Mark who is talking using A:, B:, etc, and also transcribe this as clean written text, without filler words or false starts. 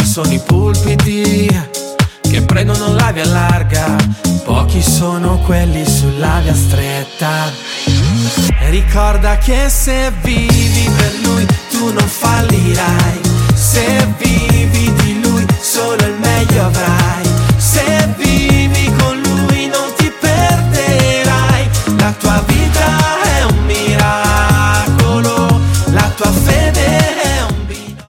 A: sono i pulpiti che prendono la via larga, pochi sono quelli sulla via stretta. E ricorda che se vivi per lui tu non fallirai,